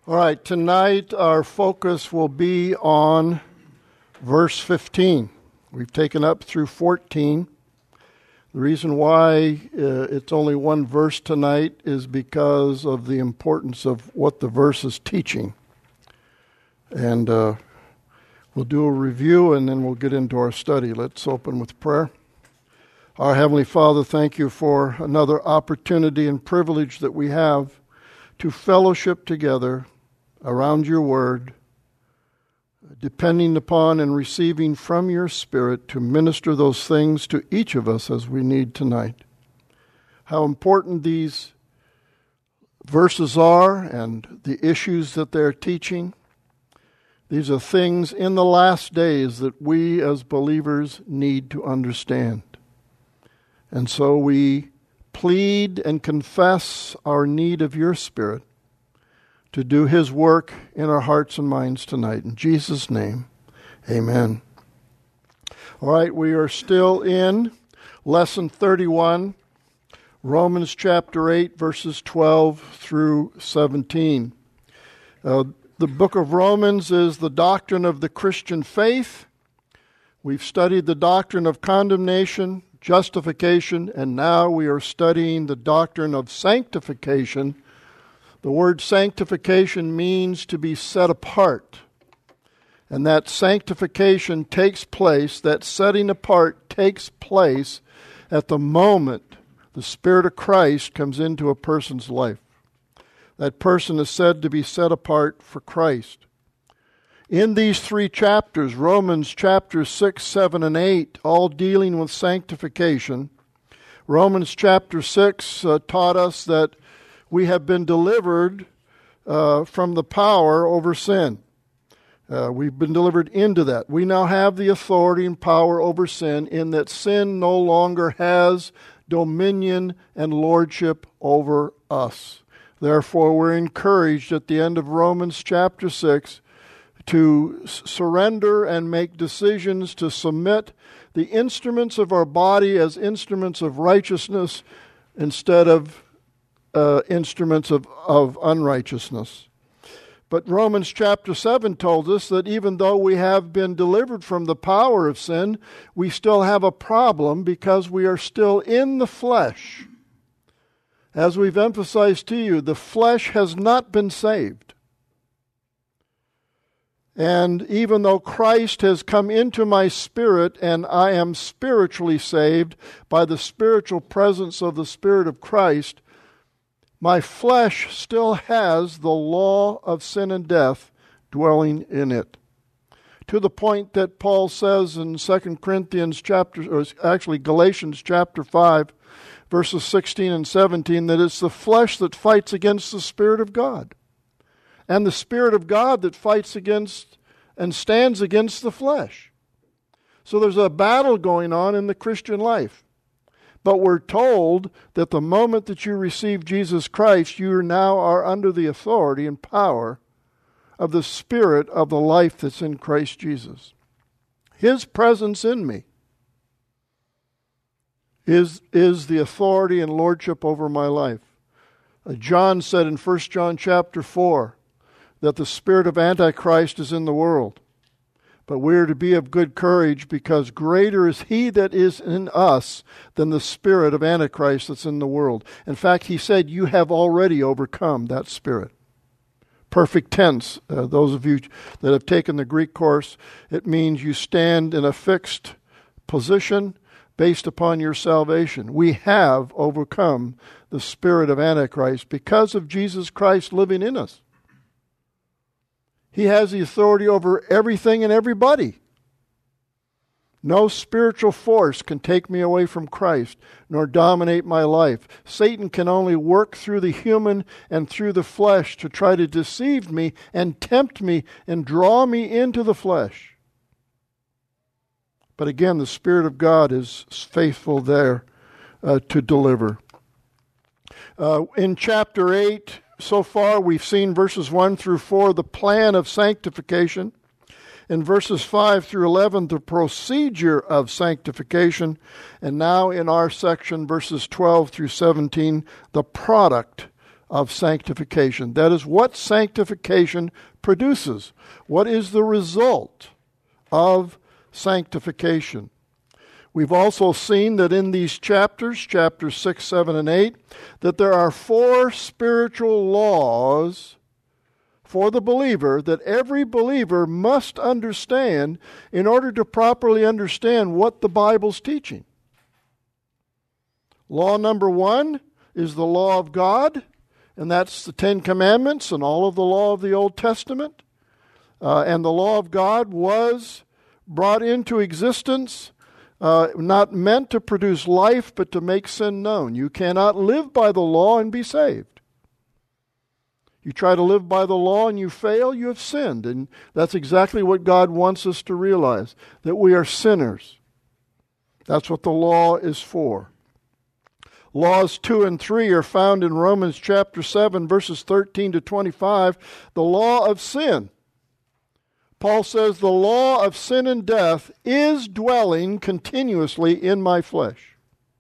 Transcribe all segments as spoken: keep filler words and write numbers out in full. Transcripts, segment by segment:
All right, tonight our focus will be on verse fifteen. We've taken up through fourteen. The reason why uh, it's only one verse tonight is because of the importance of what the verse is teaching. And uh, we'll do a review and then we'll get into our study. Let's open with prayer. Our Heavenly Father, thank you for another opportunity and privilege that we have to fellowship together around your word, depending upon and receiving from your Spirit to minister those things to each of us as we need tonight. How important these verses are and the issues that they're teaching. These are things in the last days that we as believers need to understand. And so we plead and confess our need of your Spirit to do his work in our hearts and minds tonight. In Jesus' name, amen. All right, we are still in lesson thirty-one, Romans chapter eight, verses twelve through seventeen. Uh, the book of Romans is the doctrine of the Christian faith. We've studied the doctrine of condemnation, justification, and now we are studying the doctrine of sanctification. The word sanctification means to be set apart. And that sanctification takes place, that setting apart takes place at the moment the Spirit of Christ comes into a person's life. That person is said to be set apart for Christ. In these three chapters, Romans chapters six, seven, and eight, all dealing with sanctification, Romans chapter six uh, taught us that we have been delivered uh, from the power over sin. Uh, we've been delivered into that. We now have the authority and power over sin in that sin no longer has dominion and lordship over us. Therefore, we're encouraged at the end of Romans chapter six to s- surrender and make decisions to submit the instruments of our body as instruments of righteousness instead of Uh, instruments of, of unrighteousness. But Romans chapter seven told us that even though we have been delivered from the power of sin, we still have a problem because we are still in the flesh. As we've emphasized to you, the flesh has not been saved. And even though Christ has come into my spirit and I am spiritually saved by the spiritual presence of the Spirit of Christ, my flesh still has the law of sin and death dwelling in it. To the point that Paul says in Second Corinthians chapter, or actually Galatians chapter five, verses sixteen and seventeen, that it's the flesh that fights against the Spirit of God, and the Spirit of God that fights against and stands against the flesh. So there's a battle going on in the Christian life. But we're told that the moment that you receive Jesus Christ, you now are under the authority and power of the Spirit of the life that's in Christ Jesus. His presence in me is, is the authority and lordship over my life. Uh, John said in First John chapter four that the spirit of Antichrist is in the world. But we are to be of good courage because greater is he that is in us than the spirit of Antichrist that's in the world. In fact, he said, you have already overcome that spirit. Perfect tense. Uh, those of you that have taken the Greek course, it means you stand in a fixed position based upon your salvation. We have overcome the spirit of Antichrist because of Jesus Christ living in us. He has the authority over everything and everybody. No spiritual force can take me away from Christ, nor dominate my life. Satan can only work through the human and through the flesh to try to deceive me and tempt me and draw me into the flesh. But again, the Spirit of God is faithful there uh, to deliver. Uh, in chapter eight, so far, we've seen verses one through four, the plan of sanctification. In verses five through eleven, the procedure of sanctification. And now in our section, verses twelve through seventeen, the product of sanctification. That is what sanctification produces. What is the result of sanctification? We've also seen that in these chapters, chapters six, seven, and eight, that there are four spiritual laws for the believer that every believer must understand in order to properly understand what the Bible's teaching. Law number one is the law of God, and that's the Ten Commandments and all of the law of the Old Testament. Uh, and the law of God was brought into existence, uh, not meant to produce life, but to make sin known. You cannot live by the law and be saved. You try to live by the law and you fail, you have sinned. And that's exactly what God wants us to realize, that we are sinners. That's what the law is for. Laws two and three are found in Romans chapter seven, verses thirteen to twenty-five, the law of sin. Paul says, the law of sin and death is dwelling continuously in my flesh.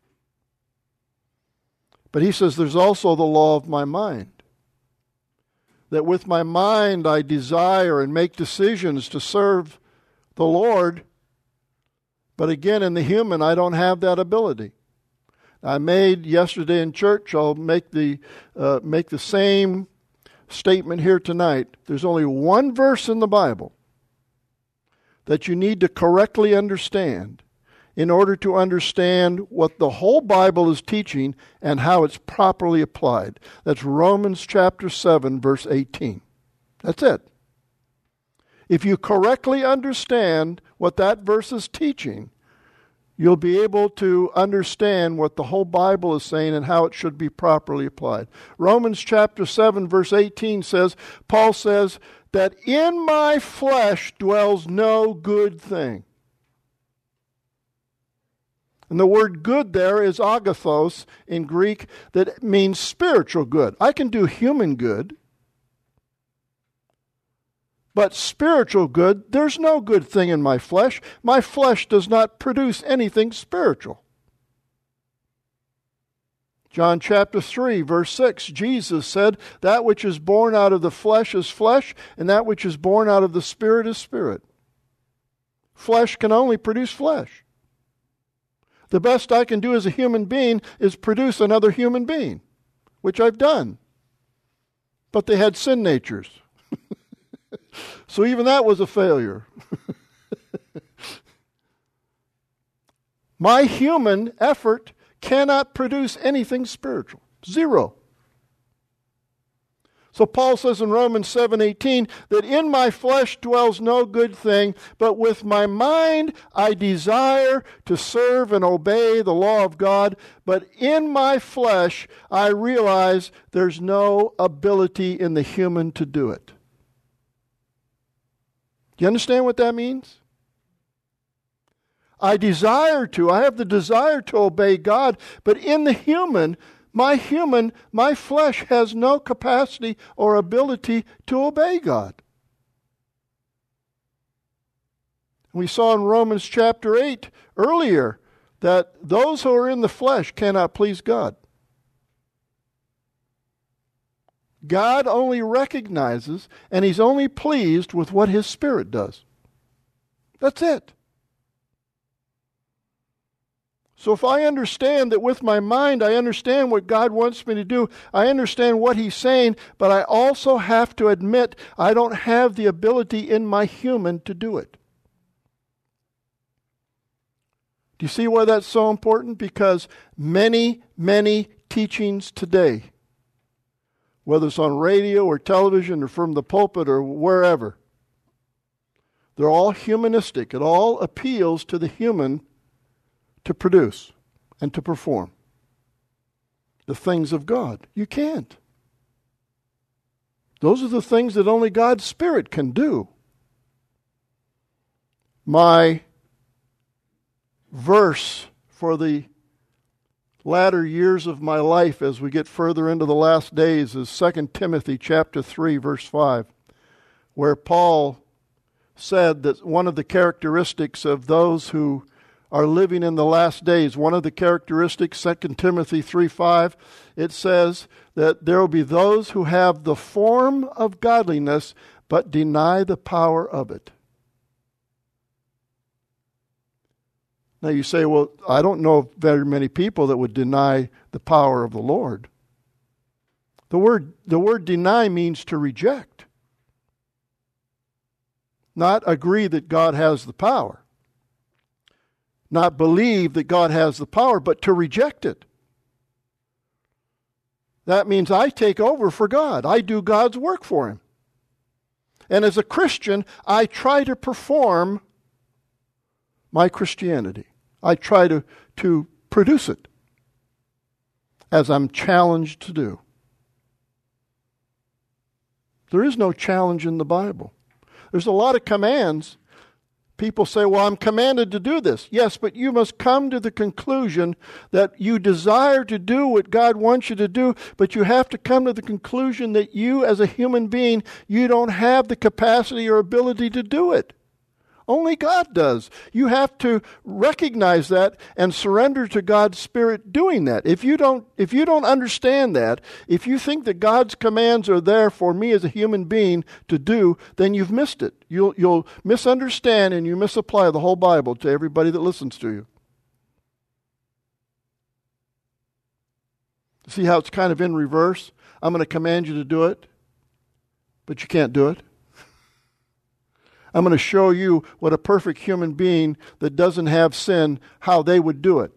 But he says there's also the law of my mind. That with my mind I desire and make decisions to serve the Lord, but again, in the human, I don't have that ability. I made yesterday in church, I'll make the uh, make the same statement here tonight. There's only one verse in the Bible that you need to correctly understand in order to understand what the whole Bible is teaching and how it's properly applied. That's Romans chapter seven, verse eighteen. That's it. If you correctly understand what that verse is teaching, you'll be able to understand what the whole Bible is saying and how it should be properly applied. Romans chapter seven, verse eighteen says, Paul says, that in my flesh dwells no good thing. And the word good there is agathos in Greek, that means spiritual good. I can do human good, but spiritual good, there's no good thing in my flesh. My flesh does not produce anything spiritual. John chapter three, verse six, Jesus said, that which is born out of the flesh is flesh, and that which is born out of the spirit is spirit. Flesh can only produce flesh. The best I can do as a human being is produce another human being, which I've done. But they had sin natures. So even that was a failure. My human effort cannot produce anything spiritual. Zero. So Paul says in Romans seven eighteen that in my flesh dwells no good thing, but with my mind I desire to serve and obey the law of God, but in my flesh I realize there's no ability in the human to do it. Do you understand what that means? I desire to, I have the desire to obey God, but in the human, my human, my flesh has no capacity or ability to obey God. We saw in Romans chapter eight earlier that those who are in the flesh cannot please God. God only recognizes and He's only pleased with what His Spirit does. That's it. So if I understand that with my mind I understand what God wants me to do, I understand what He's saying, but I also have to admit I don't have the ability in my human to do it. Do you see why that's so important? Because many, many teachings today, whether it's on radio or television or from the pulpit or wherever, they're all humanistic. It all appeals to the human to produce and to perform the things of God. You can't. Those are the things that only God's Spirit can do. My verse for the latter years of my life as we get further into the last days is Second Timothy chapter three, verse five, where Paul said that one of the characteristics of those who are living in the last days. One of the characteristics, Second Timothy three five, it says that there will be those who have the form of godliness but deny the power of it. Now you say, well, I don't know of very many people that would deny the power of the Lord. The word, the word deny means to reject. Not agree that God has the power. Not believe that God has the power, but to reject it. That means I take over for God. I do God's work for Him. And as a Christian, I try to perform my Christianity. I try to, to produce it as I'm challenged to do. There is no challenge in the Bible. There's a lot of commands. People say, well, I'm commanded to do this. Yes, but you must come to the conclusion that you desire to do what God wants you to do, but you have to come to the conclusion that you, as a human being, you don't have the capacity or ability to do it. Only God does. You have to recognize that and surrender to God's Spirit doing that. If you don't, if you don't understand that, if you think that God's commands are there for me as a human being to do, then you've missed it. You'll, you'll misunderstand and you misapply the whole Bible to everybody that listens to you. See how it's kind of in reverse? I'm going to command you to do it, but you can't do it. I'm going to show you what a perfect human being that doesn't have sin, how they would do it.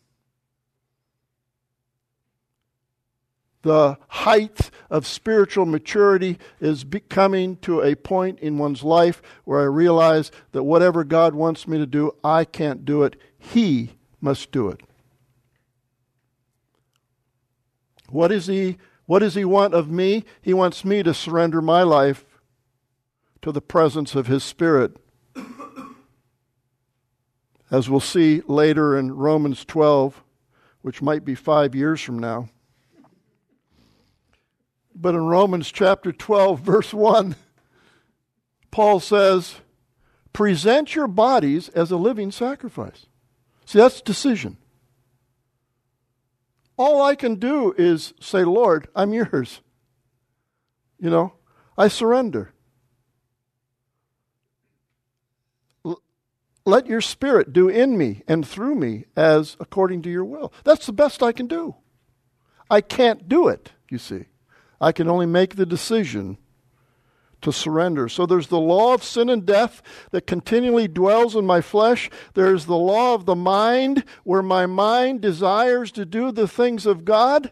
The height of spiritual maturity is coming to a point in one's life where I realize that whatever God wants me to do, I can't do it. He must do it. What is he, what does He want of me? He wants me to surrender my life to the presence of His Spirit. As we'll see later in Romans twelve, which might be five years from now. But in Romans chapter twelve, verse one, Paul says, present your bodies as a living sacrifice. See, that's decision. All I can do is say, Lord, I'm yours. You know, I surrender. Let your Spirit do in me and through me as according to your will. That's the best I can do. I can't do it, you see. I can only make the decision to surrender. So there's the law of sin and death that continually dwells in my flesh. There's the law of the mind, where my mind desires to do the things of God.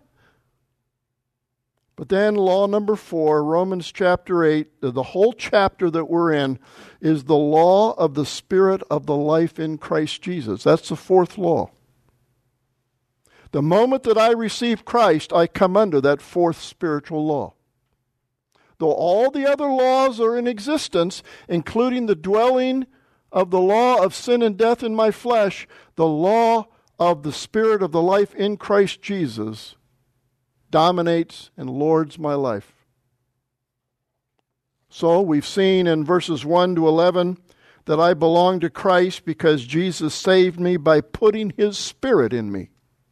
But then law number four, Romans chapter eight, the whole chapter that we're in, is the law of the Spirit of the life in Christ Jesus. That's the fourth law. The moment that I receive Christ, I come under that fourth spiritual law. Though all the other laws are in existence, including the dwelling of the law of sin and death in my flesh, the law of the Spirit of the life in Christ Jesus dominates and lords my life. So we've seen in verses one to eleven that I belong to Christ because Jesus saved me by putting His Spirit in me.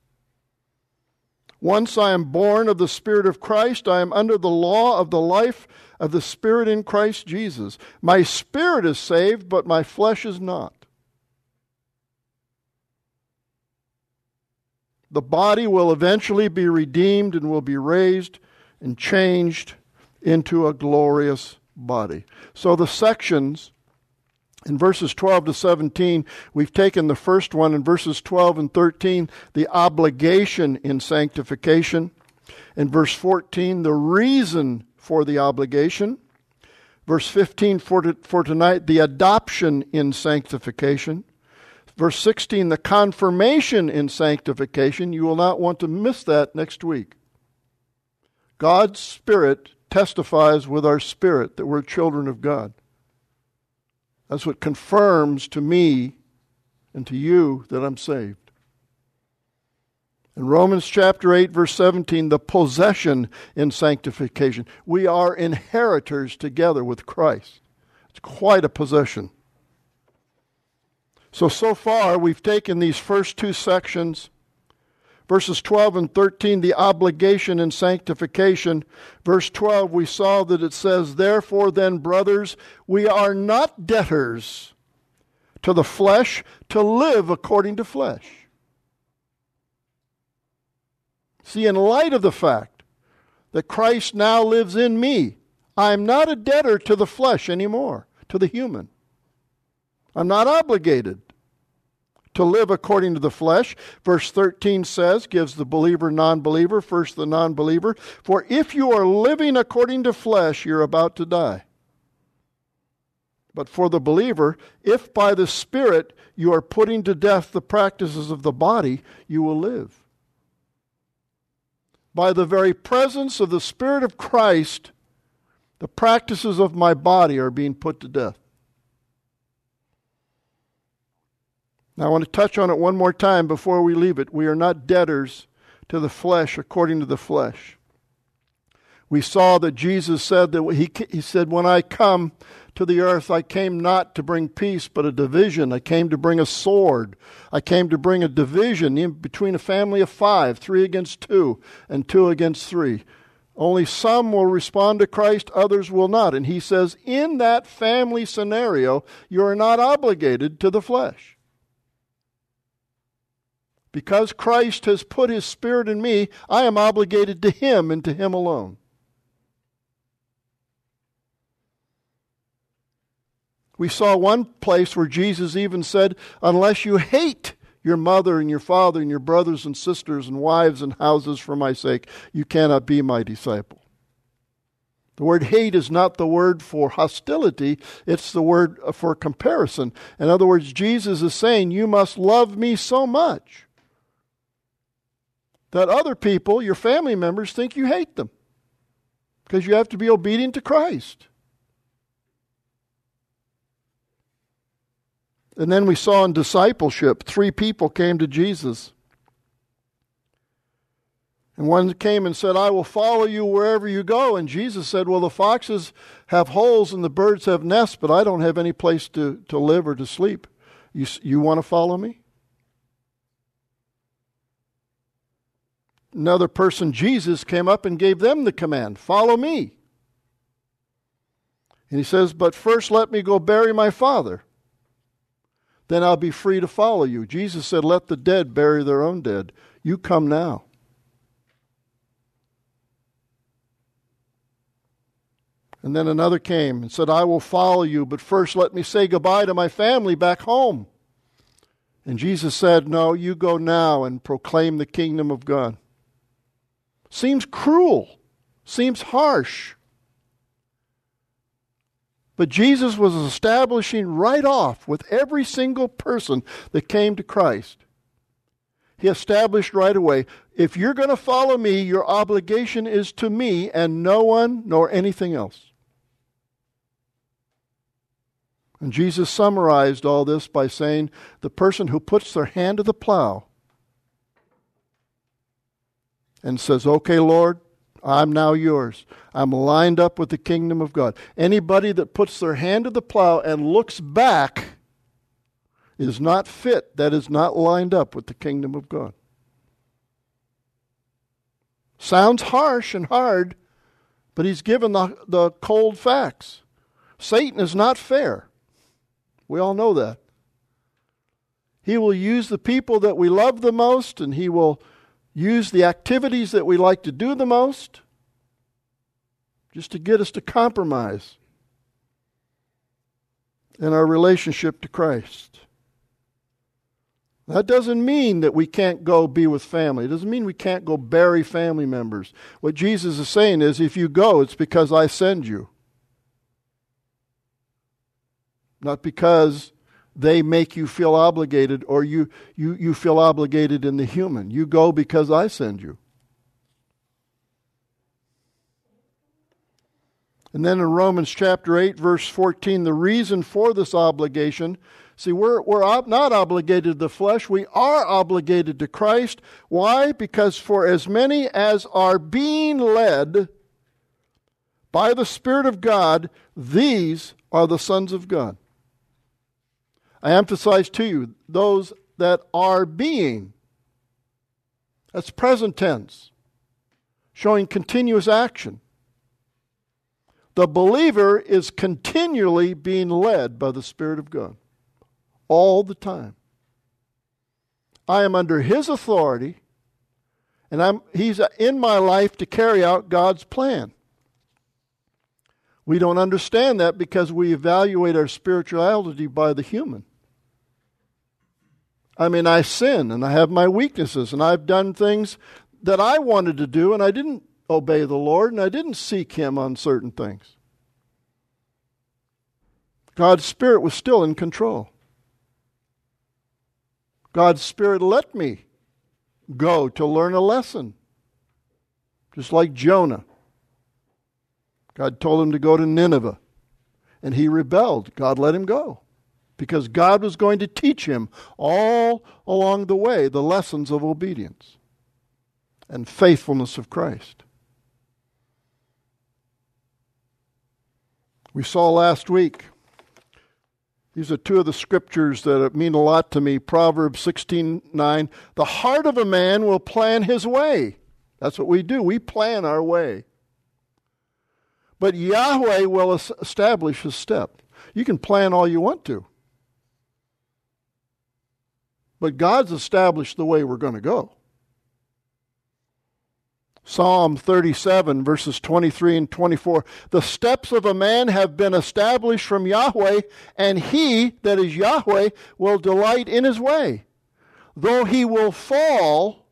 Once I am born of the Spirit of Christ, I am under the law of the life of the Spirit in Christ Jesus. My spirit is saved, but my flesh is not. The body will eventually be redeemed and will be raised and changed into a glorious body. So the sections in verses twelve to seventeen, we've taken the first one in verses twelve and thirteen, the obligation in sanctification. In verse fourteen, the reason for the obligation. Verse fifteen for, to, for tonight, the adoption in sanctification. Verse sixteen, the confirmation in sanctification. You will not want to miss that next week. God's Spirit testifies with our spirit that we're children of God. That's what confirms to me and to you that I'm saved. In Romans chapter eight, verse seventeen, the possession in sanctification. We are inheritors together with Christ. It's quite a possession. So, so far, we've taken these first two sections, verses twelve and thirteen, the obligation and sanctification. Verse twelve, we saw that it says, "Therefore then, brothers, we are not debtors to the flesh to live according to flesh." See, in light of the fact that Christ now lives in me, I'm not a debtor to the flesh anymore, to the human. I'm not obligated to live according to the flesh. Verse thirteen says, gives the believer, non-believer, first the non-believer, "For if you are living according to flesh, you're about to die. But for the believer, if by the Spirit you are putting to death the practices of the body, you will live." By the very presence of the Spirit of Christ, the practices of my body are being put to death. Now I want to touch on it one more time before we leave it. We are not debtors to the flesh according to the flesh. We saw that Jesus said that he, he said, "When I come to the earth, I came not to bring peace, but a division. I came to bring a sword. I came to bring a division in between a family of five, three against two, and two against three. Only some will respond to Christ, others will not." And he says, in that family scenario, you are not obligated to the flesh. Because Christ has put his Spirit in me, I am obligated to him and to him alone. We saw one place where Jesus even said, "Unless you hate your mother and your father and your brothers and sisters and wives and houses for my sake, you cannot be my disciple." The word hate is not the word for hostility, it's the word for comparison. In other words, Jesus is saying, you must love me so much that other people, your family members, think you hate them, because you have to be obedient to Christ. And then we saw in discipleship, three people came to Jesus. And one came and said, "I will follow you wherever you go." And Jesus said, "Well, the foxes have holes and the birds have nests, but I don't have any place to, to live or to sleep. You, you want to follow me?" Another person, Jesus, came up and gave them the command, "Follow me." And he says, "But first let me go bury my father. Then I'll be free to follow you." Jesus said, "Let the dead bury their own dead. You come now." And then another came and said, "I will follow you, but first let me say goodbye to my family back home." And Jesus said, "No, you go now and proclaim the kingdom of God." Seems cruel, seems harsh. But Jesus was establishing right off with every single person that came to Christ. He established right away, if you're going to follow me, your obligation is to me and no one nor anything else. And Jesus summarized all this by saying, the person who puts their hand to the plow and says, "Okay, Lord, I'm now yours. I'm lined up with the kingdom of God." Anybody that puts their hand to the plow and looks back is not fit. That is not lined up with the kingdom of God. Sounds harsh and hard, but he's given the, the cold facts. Satan is not fair. We all know that. He will use the people that we love the most, and he will use the activities that we like to do the most just to get us to compromise in our relationship to Christ. That doesn't mean that we can't go be with family. It doesn't mean we can't go bury family members. What Jesus is saying is, if you go, it's because I send you. Not because they make you feel obligated, or you, you, you feel obligated in the human. You go because I send you. And then in Romans chapter eight, verse fourteen, the reason for this obligation, see, we're, we're ob- not obligated to the flesh. We are obligated to Christ. Why? Because for as many as are being led by the Spirit of God, these are the sons of God. I emphasize to you, those that are being. That's present tense, showing continuous action. The believer is continually being led by the Spirit of God, all the time. I am under His authority, and I'm, He's in my life to carry out God's plan. We don't understand that because we evaluate our spirituality by the human. I mean, I sin, and I have my weaknesses, and I've done things that I wanted to do, and I didn't obey the Lord, and I didn't seek Him on certain things. God's Spirit was still in control. God's Spirit let me go to learn a lesson. Just like Jonah. God told him to go to Nineveh, and he rebelled. God let him go because God was going to teach him all along the way the lessons of obedience and faithfulness of Christ. We saw last week, these are two of the scriptures that mean a lot to me. Proverbs sixteen nine, the heart of a man will plan his way. That's what we do. We plan our way. But Yahweh will establish his step. You can plan all you want to. But God's established the way we're going to go. Psalm thirty-seven, verses twenty-three and twenty-four. The steps of a man have been established from Yahweh, and he, that is Yahweh, will delight in his way. Though he will fall,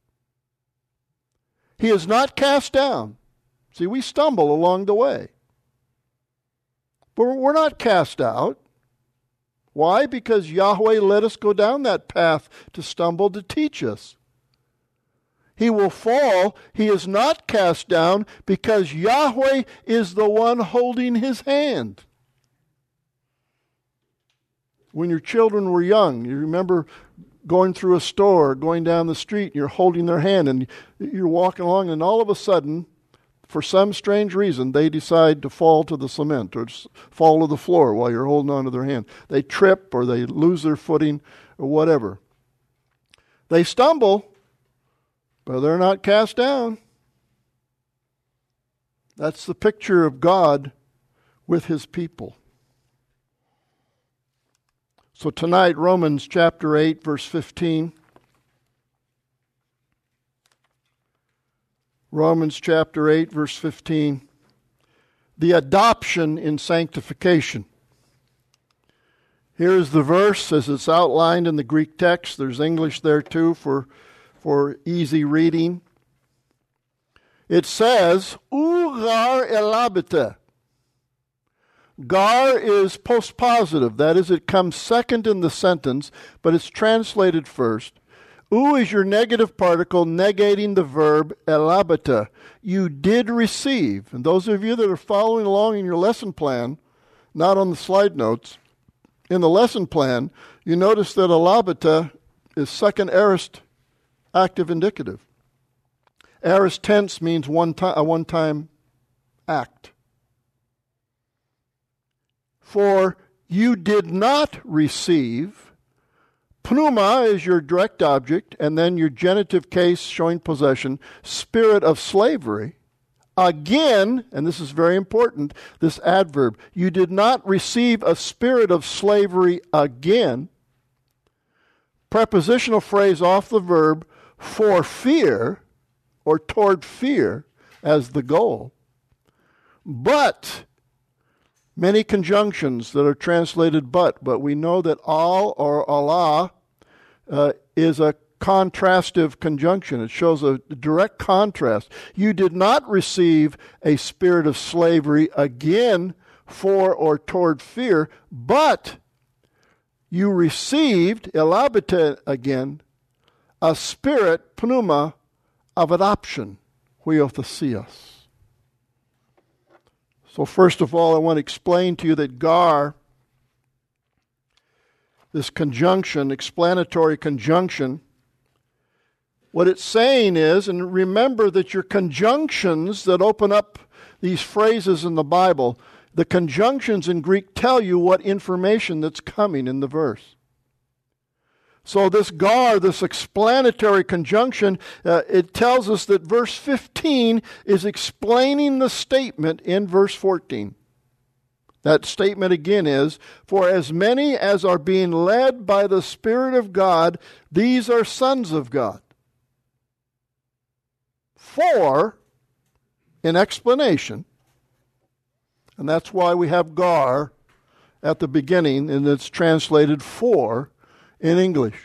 he is not cast down. See, we stumble along the way. But we're not cast out. Why? Because Yahweh let us go down that path to stumble to teach us. He will fall. He is not cast down because Yahweh is the one holding his hand. When your children were young, you remember going through a store, going down the street, and you're holding their hand, and you're walking along, and all of a sudden, for some strange reason, they decide to fall to the cement or fall to the floor while you're holding on to their hand. They trip or they lose their footing or whatever. They stumble, but they're not cast down. That's the picture of God with His people. So tonight, Romans chapter eight, verse fifteen. Romans chapter eight, verse fifteen. The adoption in sanctification. Here's the verse as it's outlined in the Greek text. There's English there too for, for easy reading. It says, U gar elabete. Gar is postpositive. That is, it comes second in the sentence, but it's translated first. U is your negative particle negating the verb elabete. You did receive. And those of you that are following along in your lesson plan, not on the slide notes, in the lesson plan, you notice that elabete is second aorist active indicative. Aorist tense means one time, a one-time act. For you did not receive. Pneuma is your direct object, and then your genitive case showing possession, spirit of slavery. Again, and this is very important, this adverb, you did not receive a spirit of slavery again. Prepositional phrase off the verb, for fear, or toward fear as the goal. But, many conjunctions that are translated but, but we know that al or Allah uh, is a contrastive conjunction. It shows a direct contrast. You did not receive a spirit of slavery again for or toward fear, but you received, elabete again, a spirit, pneuma, of adoption, huiothesios. So first of all, I want to explain to you that gar, this conjunction, explanatory conjunction, what it's saying is, and remember that your conjunctions that open up these phrases in the Bible, The conjunctions in Greek tell you what information that's coming in the verse. So this gar, this explanatory conjunction, uh, it tells us that verse fifteen is explaining the statement in verse fourteen. That statement again is, for as many as are being led by the Spirit of God, these are sons of God. For, in explanation, and that's why we have gar at the beginning, and it's translated for in English.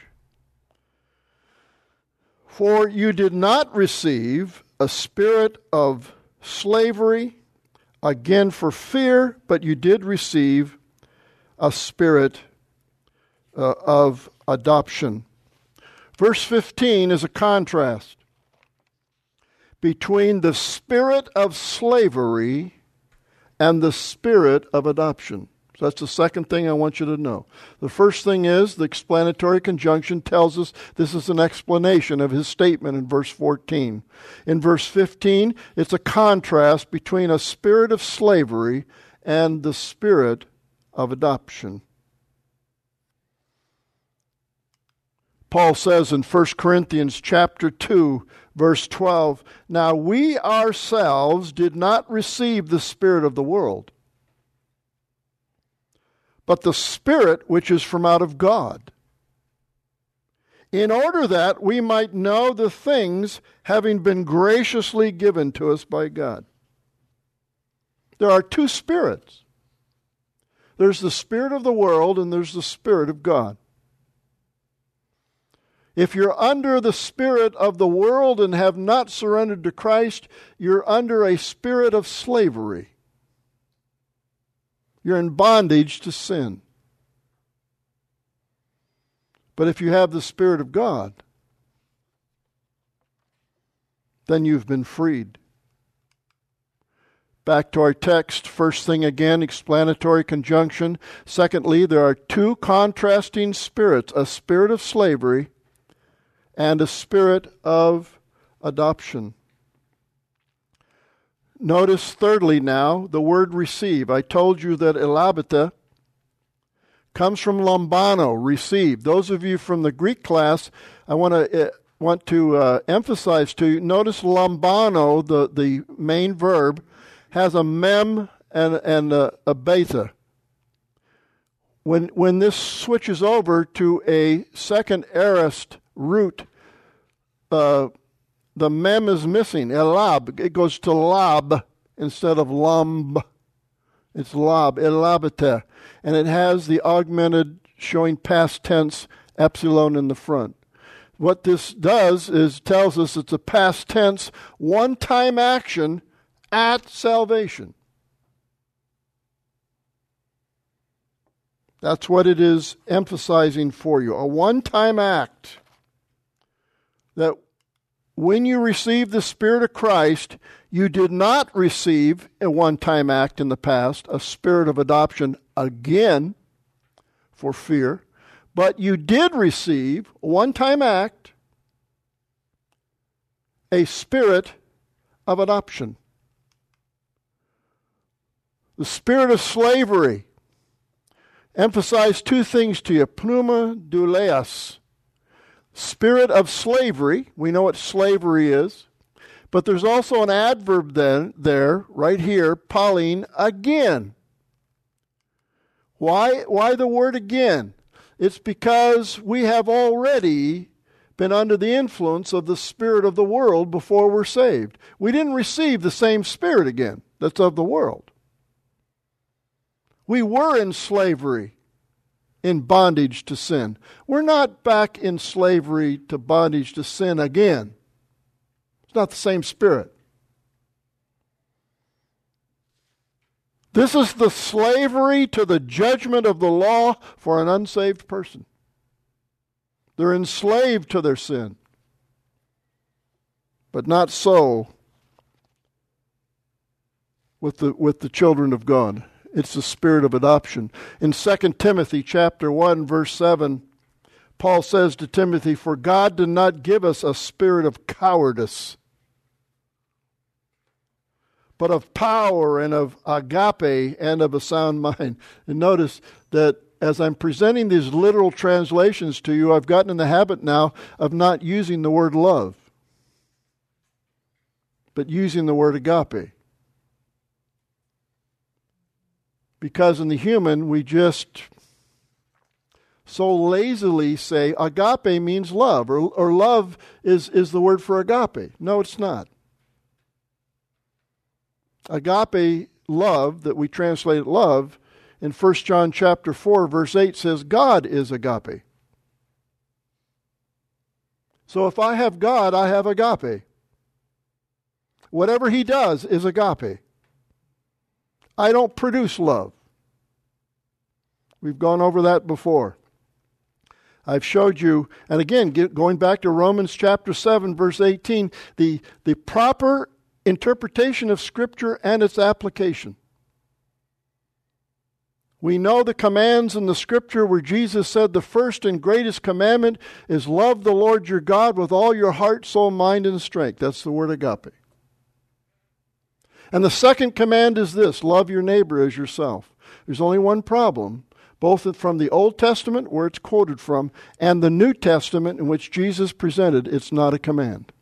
For you did not receive a spirit of slavery, again for fear, but you did receive a spirit uh, of adoption. Verse fifteen is a contrast between the spirit of slavery and the spirit of adoption. So that's the second thing I want you to know. The first thing is the explanatory conjunction tells us this is an explanation of his statement in verse fourteen. In verse fifteen, it's a contrast between a spirit of slavery and the spirit of adoption. Paul says in First Corinthians chapter two, verse twelve, now we ourselves did not receive the spirit of the world, but the Spirit which is from out of God, in order that we might know the things having been graciously given to us by God. There are two spirits. There's the spirit of the world and there's the Spirit of God. If you're under the spirit of the world and have not surrendered to Christ, you're under a spirit of slavery. You're in bondage to sin. But if you have the Spirit of God, then you've been freed. Back to our text, first thing again, explanatory conjunction. Secondly, there are two contrasting spirits, a spirit of slavery and a spirit of adoption. Notice thirdly now, the word receive. I told you that elabita comes from lambano, receive. Those of you from the Greek class, I want to uh, want to uh, emphasize to you, notice lambano, the, the main verb, has a mem and, and a, a beta. When, when this switches over to a second aorist root, uh, the mem is missing, elab. It goes to lab instead of lamb. It's lab, elabita. And it has the augmented, showing past tense, epsilon in the front. What this does is tells us it's a past tense, one-time action at salvation. That's what it is emphasizing for you. A one-time act that when you received the Spirit of Christ, you did not receive a one-time act in the past, a spirit of adoption again for fear, but you did receive a one-time act, a spirit of adoption. The spirit of slavery emphasize two things to you. Pneuma douleas. Spirit of slavery. We know what slavery is. But there's also an adverb then there, right here, Pauline, again. Why, why the word again? It's because we have already been under the influence of the spirit of the world before we're saved. We didn't receive the same spirit again that's of the world. We were in slavery, in bondage to sin. We're not back in slavery to bondage to sin again. It's not the same spirit. This is the slavery to the judgment of the law for an unsaved person. They're enslaved to their sin. But not so with the, with the children of God. It's the spirit of adoption. In Second Timothy chapter one, verse seven, Paul says to Timothy, "For God did not give us a spirit of cowardice, but of power and of agape and of a sound mind. And notice that as I'm presenting these literal translations to you, I've gotten in the habit now of not using the word love, but using the word agape. Because in the human, we just so lazily say agape means love, or, or love is, is the word for agape. No, it's not. Agape love, that we translate love, in First John chapter four, verse eight says, God is agape. So if I have God, I have agape. Whatever He does is agape. I don't produce love. We've gone over that before. I've showed you, and again, get, going back to Romans chapter seven, verse eighteen, the, the proper interpretation of Scripture and its application. We know the commands in the Scripture where Jesus said the first and greatest commandment is love the Lord your God with all your heart, soul, mind, and strength. That's the word agape. And the second command is this, love your neighbor as yourself. There's only one problem, both from the Old Testament, where it's quoted from, and the New Testament, in which Jesus presented, it's not a command.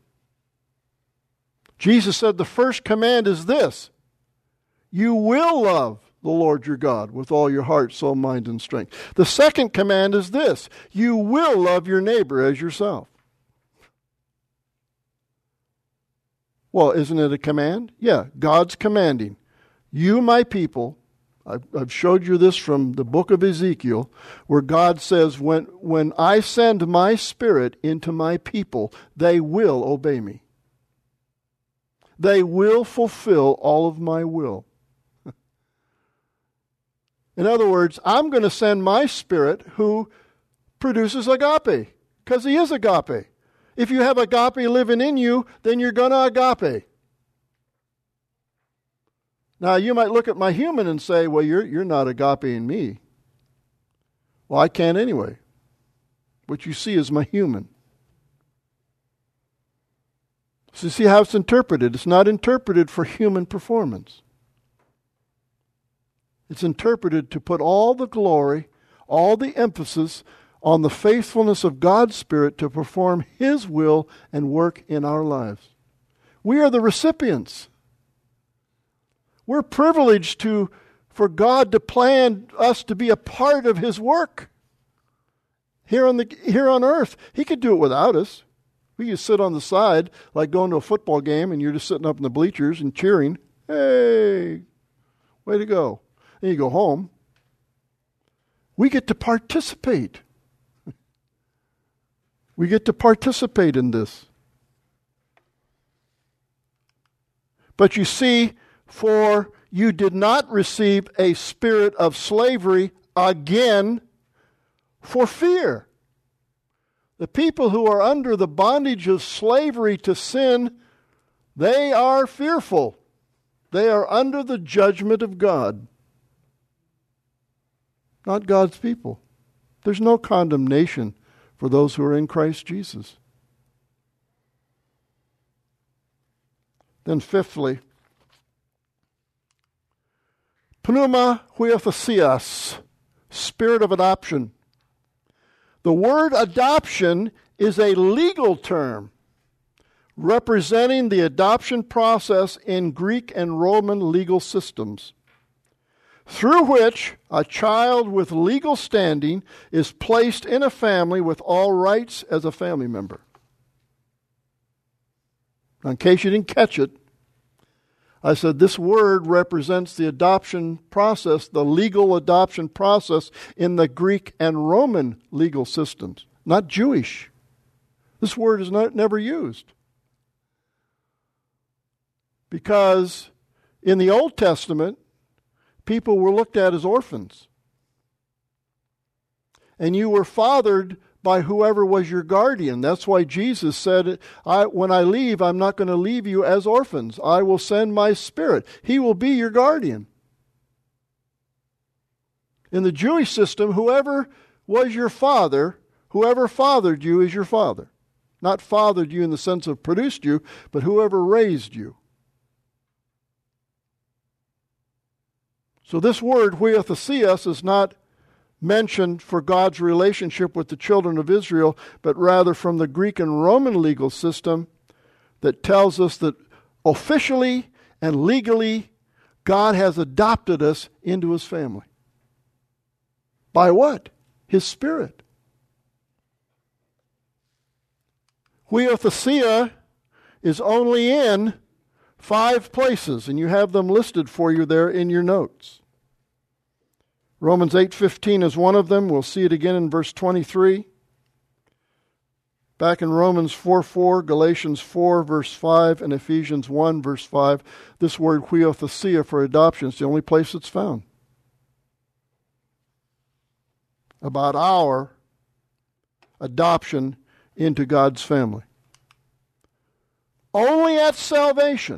Jesus said the first command is this, you will love the Lord your God with all your heart, soul, mind, and strength. The second command is this, you will love your neighbor as yourself. Well, isn't it a command? Yeah, God's commanding. You, my people, I've, I've showed you this from the book of Ezekiel, where God says, when, when I send my Spirit into my people, they will obey me. They will fulfill all of my will. In other words, I'm going to send my Spirit who produces agape, because He is agape. If you have agape living in you, then you're going to agape. Now, you might look at my human and say, well, you're, you're not agape in me. Well, I can't anyway. What you see is my human. So you see how it's interpreted. It's not interpreted for human performance. It's interpreted to put all the glory, all the emphasis on the faithfulness of God's Spirit to perform His will and work in our lives. We are the recipients. We're privileged to, for God to plan us to be a part of His work here on the here on earth. He could do it without us. We could sit on the side like going to a football game and you're just sitting up in the bleachers and cheering. Hey, way to go. And you go home. We get to participate. We get to participate in this. But you see, for you did not receive a spirit of slavery again for fear. The people who are under the bondage of slavery to sin, they are fearful. They are under the judgment of God. Not God's people. There's no condemnation for those who are in Christ Jesus. Then fifthly, pneuma huiothesias, spirit of adoption. The word adoption is a legal term representing the adoption process in Greek and Roman legal systems, through which a child with legal standing is placed in a family with all rights as a family member. Now, in case you didn't catch it, I said this word represents the adoption process, the legal adoption process in the Greek and Roman legal systems, not Jewish. This word is not, never used. Because in the Old Testament, people were looked at as orphans. And you were fathered by whoever was your guardian. That's why Jesus said, I, when I leave, I'm not going to leave you as orphans. I will send my Spirit. He will be your guardian. In the Jewish system, whoever was your father, whoever fathered you is your father. Not fathered you in the sense of produced you, but whoever raised you. So this word, huiothesia, is not mentioned for God's relationship with the children of Israel, but rather from the Greek and Roman legal system that tells us that officially and legally God has adopted us into his family. By what? His Spirit. Huiothesia is only in five places, and you have them listed for you there in your notes. Romans eight fifteen is one of them. We'll see it again in verse twenty-three. Back in Romans four four, Galatians four, verse five, and Ephesians one, verse five, this word huiothesia for adoption is the only place it's found. About our adoption into God's family. Only at salvation.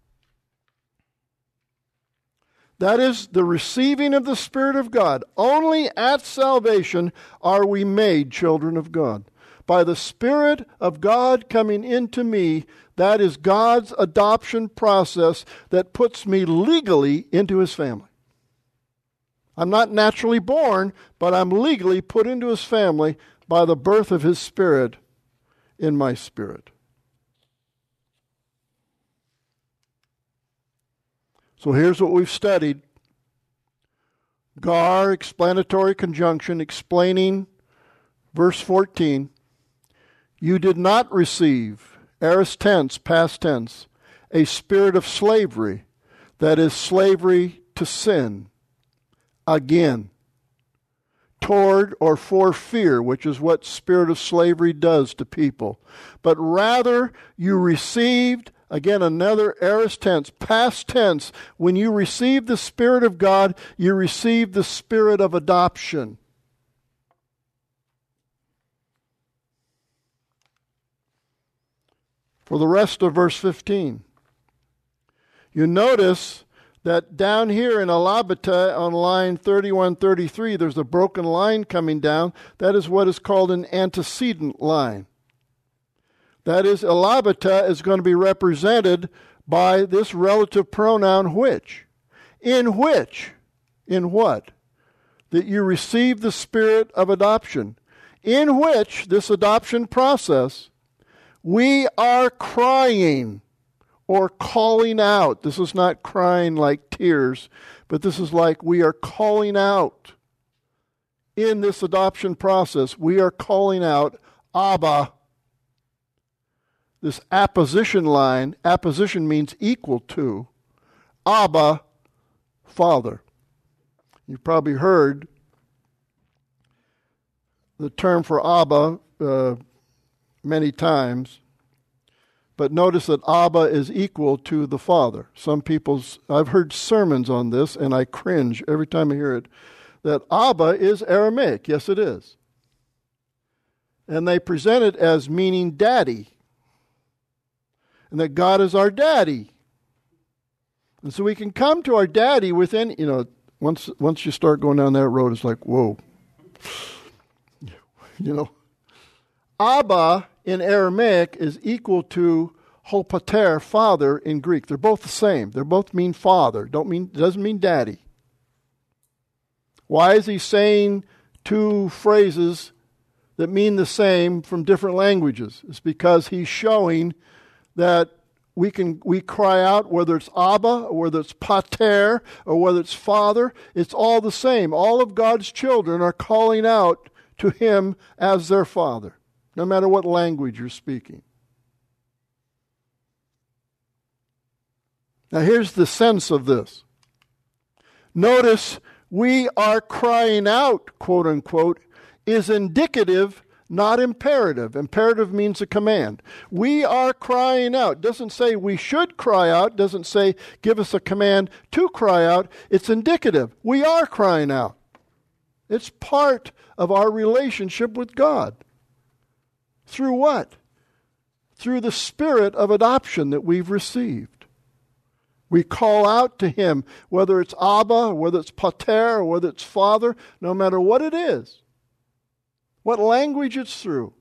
That is the receiving of the Spirit of God. Only at salvation are we made children of God. By the Spirit of God coming into me, that is God's adoption process that puts me legally into his family. I'm not naturally born, but I'm legally put into his family by the birth of his Spirit in my spirit. So here's what we've studied. Gar, explanatory conjunction, explaining verse fourteen. You did not receive, aorist tense, past tense, a spirit of slavery, that is slavery to sin, again, toward or for fear, which is what spirit of slavery does to people. But rather you received, again, another aorist tense, past tense. When you receive the Spirit of God, you receive the spirit of adoption. For the rest of verse fifteen, you notice that down here in Alabata on line thirty-one thirty-three, there's a broken line coming down. That is what is called an antecedent line. That is, Alabata is going to be represented by this relative pronoun which. In which? In what? That you receive the spirit of adoption. In which, this adoption process, we are crying or calling out. This is not crying like tears, but this is like we are calling out. In this adoption process, we are calling out, Abba. This apposition line, apposition means equal to, Abba, Father. You've probably heard the term for Abba uh, many times, but notice that Abba is equal to the Father. Some people's, I've heard sermons on this, and I cringe every time I hear it, that Abba is Aramaic. Yes, it is. And they present it as meaning daddy. And that God is our daddy. And so we can come to our daddy within, you know, once once you start going down that road, it's like, whoa. You know, Abba in Aramaic is equal to hopater, father, in Greek. They're both the same. They both mean father. Don't mean doesn't mean daddy. Why is he saying two phrases that mean the same from different languages? It's because he's showing that we can we cry out, whether it's Abba, or whether it's Pater, or whether it's Father, it's all the same. All of God's children are calling out to him as their Father, no matter what language you're speaking. Now here's the sense of this. Notice we are crying out, quote unquote, is indicative, not imperative. Imperative means a command. We are crying out. Doesn't say we should cry out. Doesn't say give us a command to cry out. It's indicative. We are crying out. It's part of our relationship with God. Through what? Through the spirit of adoption that we've received. We call out to him, whether it's Abba, whether it's Pater, or whether it's Father, no matter what it is. What language it's through.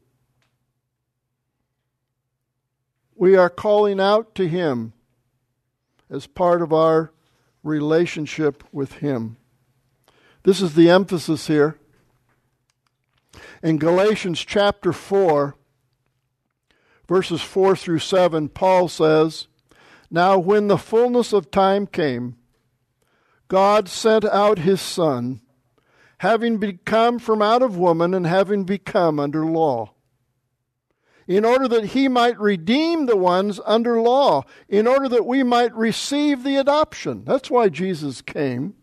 We are calling out to him as part of our relationship with Him. This is the emphasis here. In Galatians chapter four, verses four through seven, Paul says, "Now when the fullness of time came, God sent out His Son, having become from out of woman and having become under law, in order that He might redeem the ones under law, in order that we might receive the adoption." That's why Jesus came.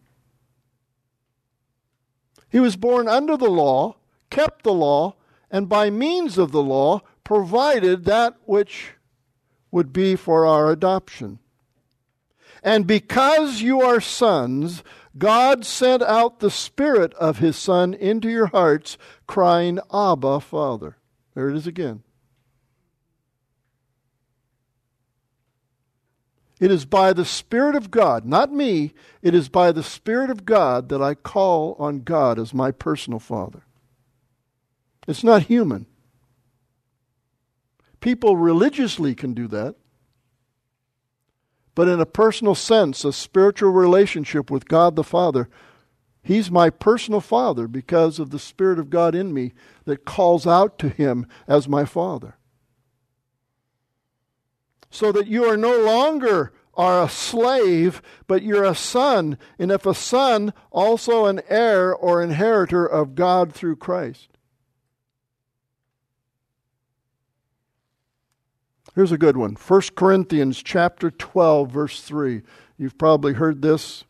He was born under the law, kept the law, and by means of the law provided that which would be for our adoption. And because you are sons, God sent out the Spirit of His Son into your hearts, crying, "Abba, Father." There it is again. It is by the Spirit of God, not me, it is by the Spirit of God that I call on God as my personal Father. It's not human. People religiously can do that. But in a personal sense, a spiritual relationship with God the Father, He's my personal Father because of the Spirit of God in me that calls out to Him as my Father. So that you are no longer are a slave, but you're a son. And if a son, also an heir or inheritor of God through Christ. Here's a good one. First Corinthians chapter twelve, verse three. You've probably heard this.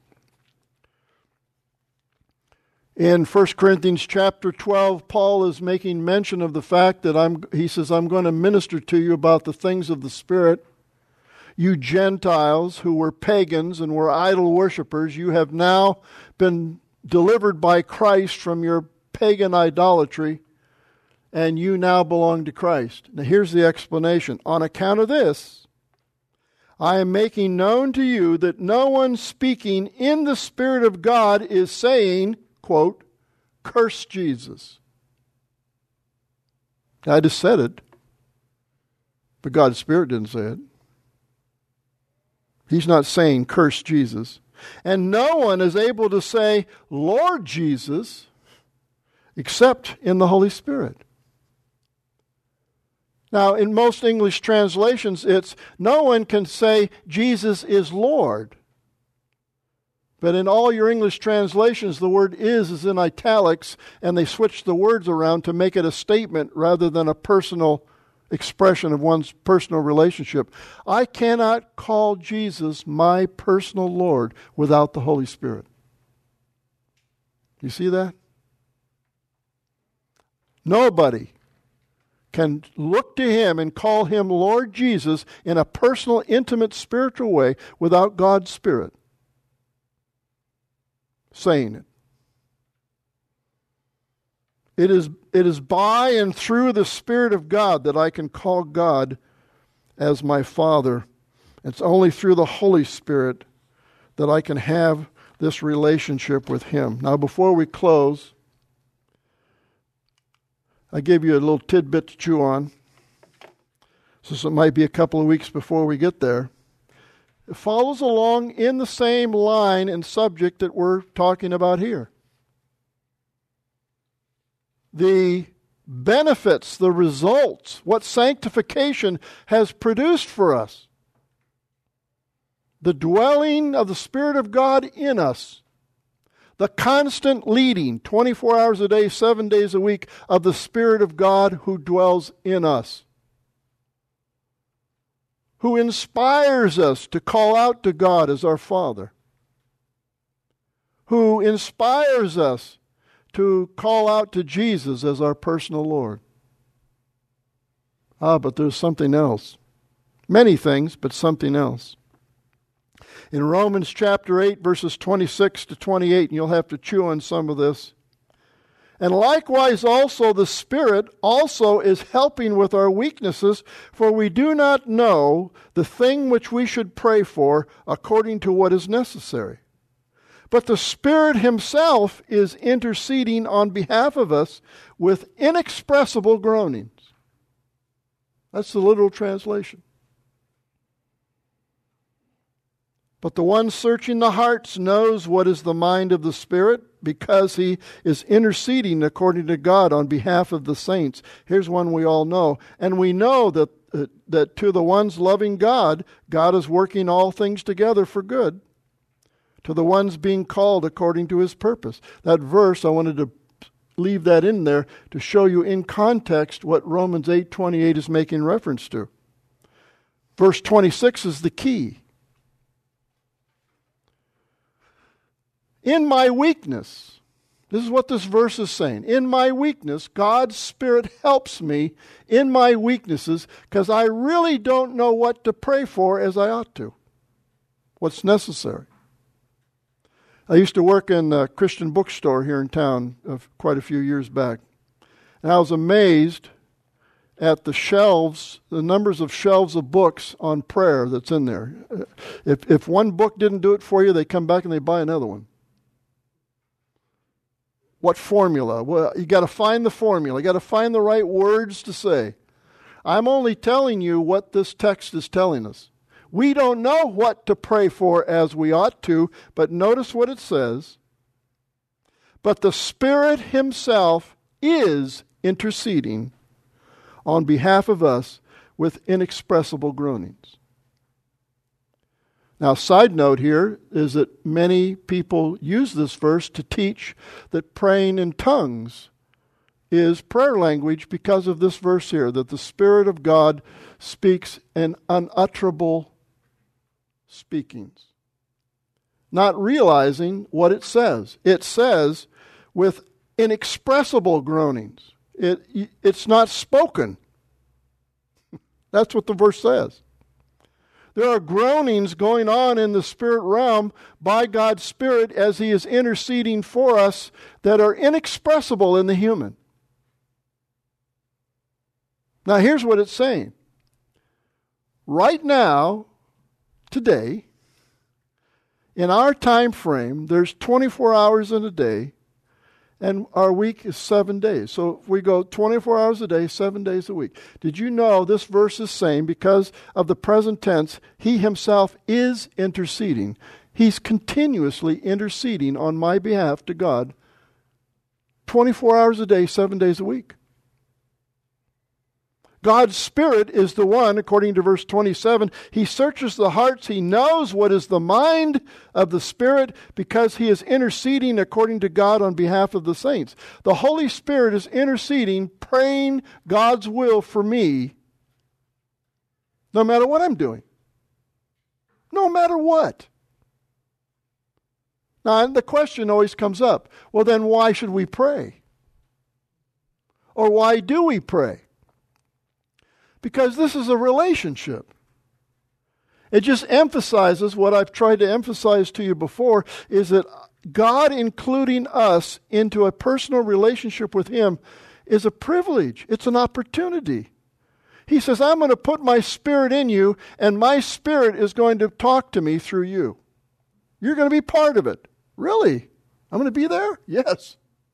In First Corinthians chapter twelve, Paul is making mention of the fact that I'm, he says, I'm going to minister to you about the things of the Spirit. You Gentiles who were pagans and were idol worshippers, you have now been delivered by Christ from your pagan idolatry, and you now belong to Christ. Now here's the explanation. On account of this, I am making known to you that no one speaking in the Spirit of God is saying, quote, "Curse Jesus." I just said it, but God's Spirit didn't say it. He's not saying, "Curse Jesus." And no one is able to say, "Lord Jesus," except in the Holy Spirit. Now, in most English translations, it's, no one can say, "Jesus is Lord." But in all your English translations, the word "is" is in italics, and they switch the words around to make it a statement rather than a personal expression of one's personal relationship. I cannot call Jesus my personal Lord without the Holy Spirit. You see that? Nobody can look to Him and call Him Lord Jesus in a personal, intimate, spiritual way without God's Spirit saying it. It is, it is by and through the Spirit of God that I can call God as my Father. It's only through the Holy Spirit that I can have this relationship with Him. Now, before we close, I gave you a little tidbit to chew on, since it might be a couple of weeks before we get there. It follows along in the same line and subject that we're talking about here. The benefits, the results, what sanctification has produced for us. The dwelling of the Spirit of God in us. The constant leading, twenty-four hours a day, seven days a week, of the Spirit of God who dwells in us. Who inspires us to call out to God as our Father. Who inspires us to call out to Jesus as our personal Lord. Ah, but there's something else. Many things, but something else. In Romans chapter eight, verses twenty-six to twenty-eight, and you'll have to chew on some of this. And likewise also the Spirit also is helping with our weaknesses, for we do not know the thing which we should pray for according to what is necessary. But the Spirit Himself is interceding on behalf of us with inexpressible groanings. That's the literal translation. But the one searching the hearts knows what is the mind of the Spirit, because he is interceding according to God on behalf of the saints. Here's one we all know. And we know that, uh, that to the ones loving God, God is working all things together for good, to the ones being called according to his purpose. That verse, I wanted to leave that in there to show you in context what Romans eight twenty-eight is making reference to. Verse twenty-six is the key. In my weakness, this is what this verse is saying. In my weakness, God's Spirit helps me in my weaknesses, because I really don't know what to pray for as I ought to. What's necessary. I used to work in a Christian bookstore here in town uh, quite a few years back. And I was amazed at the shelves, the numbers of shelves of books on prayer that's in there. If, if one book didn't do it for you, they come back and they buy another one. What formula? Well, you got to find the formula. You got to find the right words to say. I'm only telling you what this text is telling us. We don't know what to pray for as we ought to, but notice what it says. But the Spirit himself is interceding on behalf of us with inexpressible groanings. Now, side note here is that many people use this verse to teach that praying in tongues is prayer language because of this verse here, that the Spirit of God speaks in unutterable speakings. Not realizing what it says. It says with inexpressible groanings. It, it's not spoken. That's what the verse says. There are groanings going on in the spirit realm by God's Spirit as he is interceding for us that are inexpressible in the human. Now here's what it's saying. Right now, today, in our time frame, there's twenty-four hours in a day, and our week is seven days. So if we go twenty-four hours a day, seven days a week. Did you know this verse is saying, because of the present tense, he himself is interceding. He's continuously interceding on my behalf to God twenty-four hours a day, seven days a week. God's Spirit is the one, according to verse twenty-seven, he searches the hearts. He knows what is the mind of the Spirit because he is interceding according to God on behalf of the saints. The Holy Spirit is interceding, praying God's will for me, no matter what I'm doing. No matter what. Now, the question always comes up, well, then why should we pray? Or why do we pray? Because this is a relationship. It just emphasizes what I've tried to emphasize to you before, is that God including us into a personal relationship with him is a privilege. It's an opportunity. He says, I'm going to put my Spirit in you, and my Spirit is going to talk to me through you. You're going to be part of it. Really? I'm going to be there? Yes.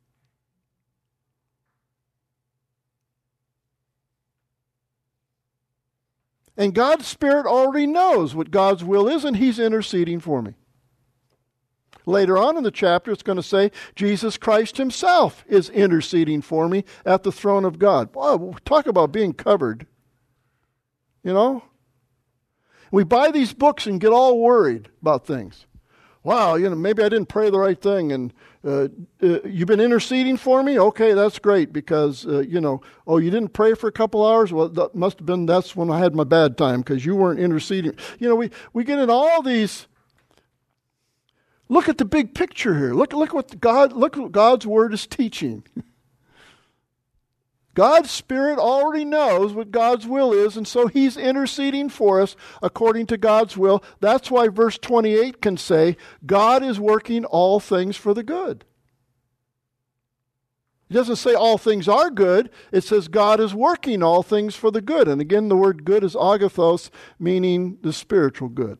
And God's Spirit already knows what God's will is, and he's interceding for me. Later on in the chapter, it's going to say, Jesus Christ himself is interceding for me at the throne of God. Boy, talk about being covered. You know? We buy these books and get all worried about things. Wow, you know, maybe I didn't pray the right thing, and uh, uh, you've been interceding for me? Okay, that's great, because, uh, you know, oh, you didn't pray for a couple hours? Well, that must have been, that's when I had my bad time, because you weren't interceding. You know, we, we get in all these. Look at the big picture here. Look, look what God, look what God's Word is teaching. God's Spirit already knows what God's will is, and so he's interceding for us according to God's will. That's why verse twenty-eight can say, God is working all things for the good. It doesn't say all things are good. It says God is working all things for the good. And again, the word good is agathos, meaning the spiritual good.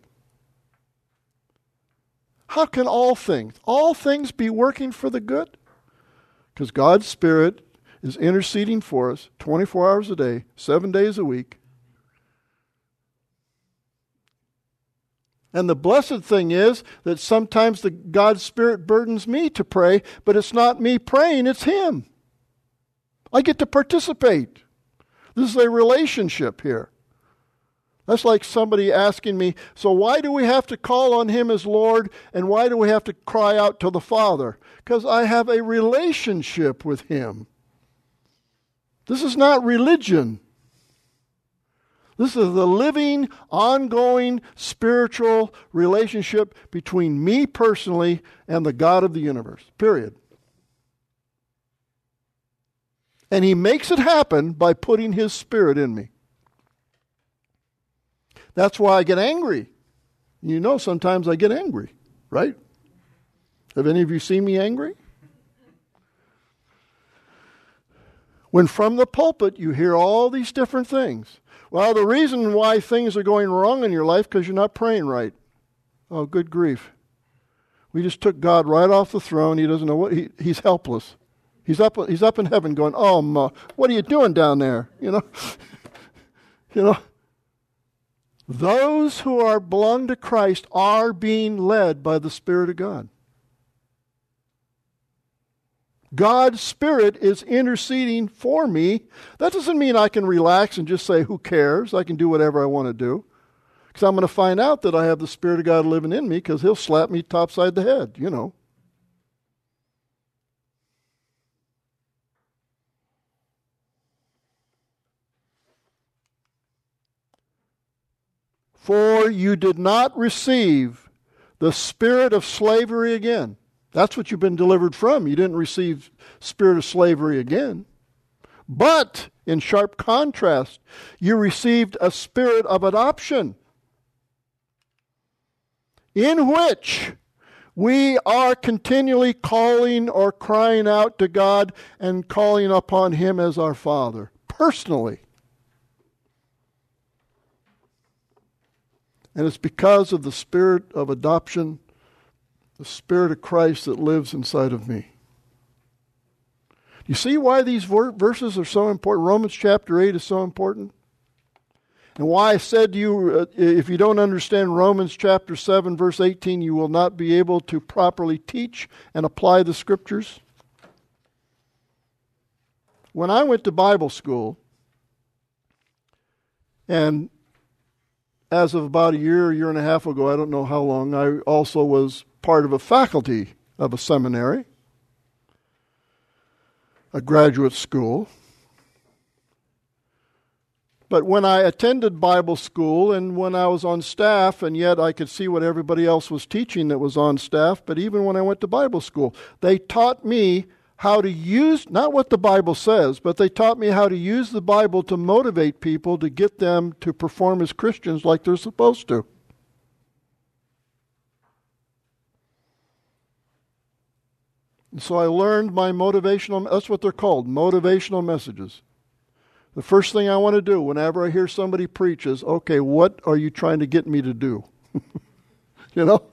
How can all things, all things be working for the good? Because God's Spirit is interceding for us twenty-four hours a day, seven days a week. And the blessed thing is that sometimes the God's Spirit burdens me to pray, but it's not me praying, it's Him. I get to participate. This is a relationship here. That's like somebody asking me, so why do we have to call on Him as Lord, and why do we have to cry out to the Father? Because I have a relationship with Him. This is not religion. This is the living, ongoing, spiritual relationship between me personally and the God of the universe. Period. And He makes it happen by putting His Spirit in me. That's why I get angry. You know, sometimes I get angry, right? Have any of you seen me angry? When from the pulpit you hear all these different things. Well, the reason why things are going wrong in your life because you're not praying right. Oh, good grief. We just took God right off the throne. He doesn't know what, he, he's helpless. He's up, he's up in heaven going, oh, Ma, what are you doing down there? You know, you know. Those who are belong to Christ are being led by the Spirit of God. God's Spirit is interceding for me. That doesn't mean I can relax and just say, who cares? I can do whatever I want to do. Because I'm going to find out that I have the Spirit of God living in me because He'll slap me topside the head, you know. For you did not receive the spirit of slavery again. That's what you've been delivered from. You didn't receive spirit of slavery again. But, in sharp contrast, you received a spirit of adoption, in which we are continually calling or crying out to God and calling upon Him as our Father, personally. And it's because of the spirit of adoption, the Spirit of Christ that lives inside of me. You see why these verses are so important? Romans chapter eight is so important. And why I said to you, uh, if you don't understand Romans chapter seven, verse eighteen, you will not be able to properly teach and apply the Scriptures. When I went to Bible school, and as of about a year, year and a half ago, I don't know how long, I also was part of a faculty of a seminary, a graduate school. But when I attended Bible school and when I was on staff, and yet I could see what everybody else was teaching that was on staff, but even when I went to Bible school, they taught me how to use, not what the Bible says, but they taught me how to use the Bible to motivate people to get them to perform as Christians like they're supposed to. And so I learned my motivational, that's what they're called, motivational messages. The first thing I want to do whenever I hear somebody preach is, okay, what are you trying to get me to do? You know?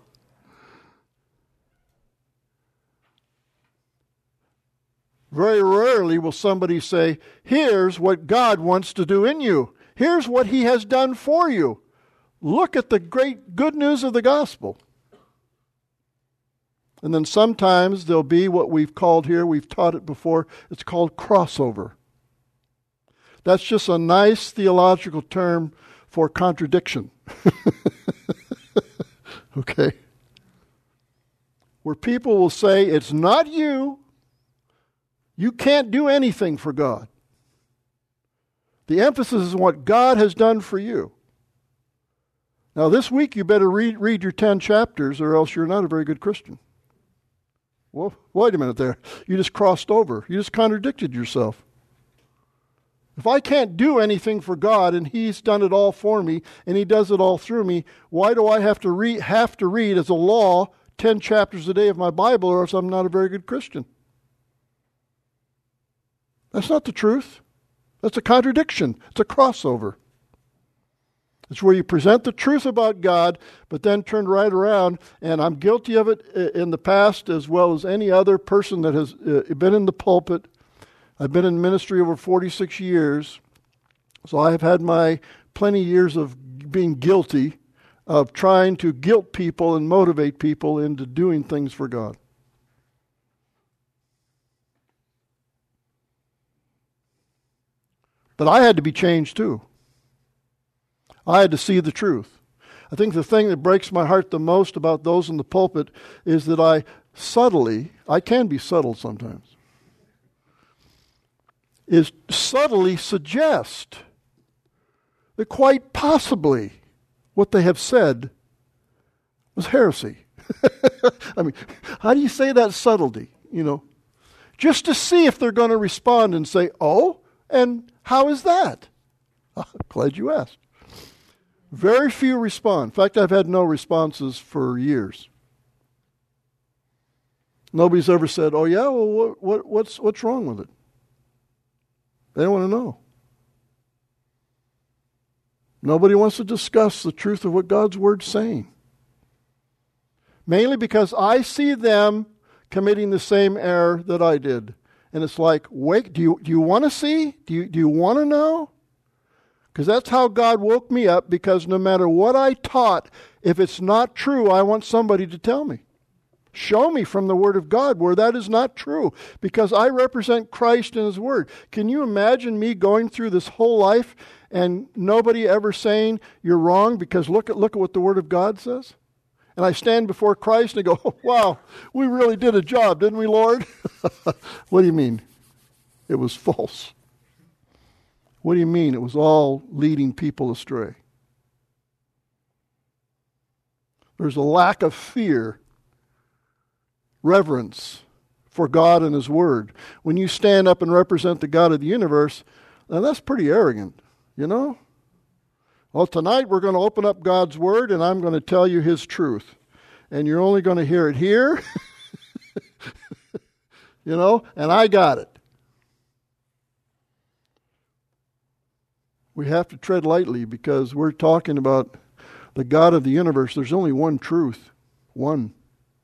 Very rarely will somebody say, here's what God wants to do in you. Here's what He has done for you. Look at the great good news of the gospel. And then sometimes there'll be what we've called here, we've taught it before, it's called crossover. That's just a nice theological term for contradiction. Okay? Where people will say, it's not you. You can't do anything for God. The emphasis is on what God has done for you. Now this week you better read, read your ten chapters or else you're not a very good Christian. Well, wait a minute there. You just crossed over. You just contradicted yourself. If I can't do anything for God and He's done it all for me and He does it all through me, why do I have to read, have to read as a law ten chapters a day of my Bible or else I'm not a very good Christian? That's not the truth. That's a contradiction. It's a crossover. It's where you present the truth about God, but then turn right around, and I'm guilty of it in the past as well as any other person that has been in the pulpit. I've been in ministry over forty-six years, so I have had my plenty years of being guilty of trying to guilt people and motivate people into doing things for God. But I had to be changed too. I had to see the truth. I think the thing that breaks my heart the most about those in the pulpit is that I subtly, I can be subtle sometimes, is subtly suggest that quite possibly what they have said was heresy. I mean, how do you say that subtlety, you know? Just to see if they're going to respond and say, oh, and how is that? Glad you asked. Very few respond. In fact, I've had no responses for years. Nobody's ever said, oh yeah, well, what, what, what's, what's wrong with it? They don't want to know. Nobody wants to discuss the truth of what God's Word's saying. Mainly because I see them committing the same error that I did. And it's like, wait, do you, do you want to see? Do you, do you want to know? Because that's how God woke me up, because no matter what I taught, if it's not true, I want somebody to tell me. Show me from the Word of God where that is not true, because I represent Christ and His Word. Can you imagine me going through this whole life and nobody ever saying, you're wrong, because look at, look at what the Word of God says? And I stand before Christ and I go, oh, wow, we really did a job, didn't we, Lord? What do you mean? It was false. What do you mean? It was all leading people astray. There's a lack of fear, reverence for God and His Word. When you stand up and represent the God of the universe, now that's pretty arrogant, you know? Well, tonight we're going to open up God's Word and I'm going to tell you His truth. And you're only going to hear it here, you know, and I got it. We have to tread lightly because we're talking about the God of the universe. There's only one truth, one.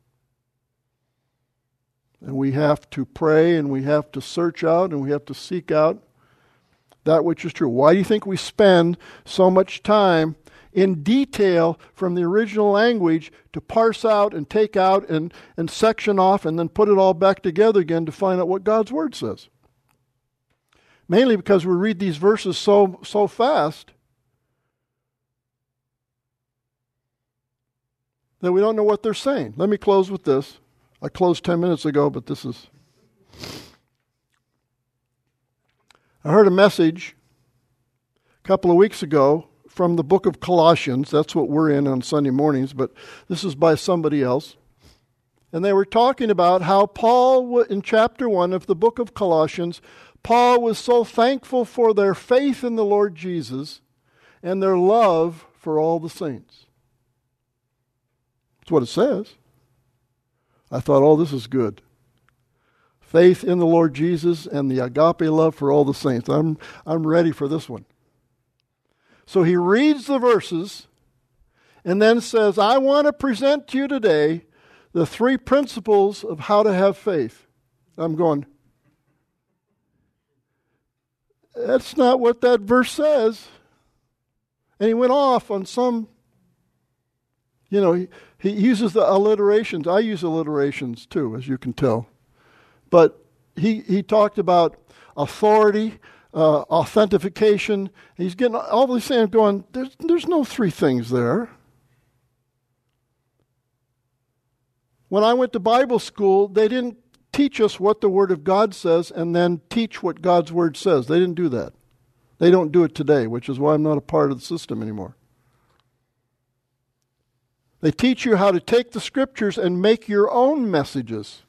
And we have to pray and we have to search out and we have to seek out that which is true. Why do you think we spend so much time in detail from the original language to parse out and take out and, and section off and then put it all back together again to find out what God's Word says? Mainly because we read these verses so so fast that we don't know what they're saying. Let me close with this. I closed ten minutes ago, but this is... I heard a message a couple of weeks ago from the book of Colossians. That's what we're in on Sunday mornings, but this is by somebody else. And they were talking about how Paul, in chapter one of the book of Colossians, Paul was so thankful for their faith in the Lord Jesus and their love for all the saints. That's what it says. I thought, oh, this is good. Faith in the Lord Jesus and the agape love for all the saints. I'm, I'm ready for this one. So he reads the verses and then says, I want to present to you today the three principles of how to have faith. I'm going, that's not what that verse says. And he went off on some, you know, he, he uses the alliterations. I use alliterations too, as you can tell. But he, he talked about authority, uh, authentication. He's getting all these things going, there's, there's no three things there. When I went to Bible school, they didn't teach us what the Word of God says and then teach what God's Word says. They didn't do that. They don't do it today, which is why I'm not a part of the system anymore. They teach you how to take the Scriptures and make your own messages.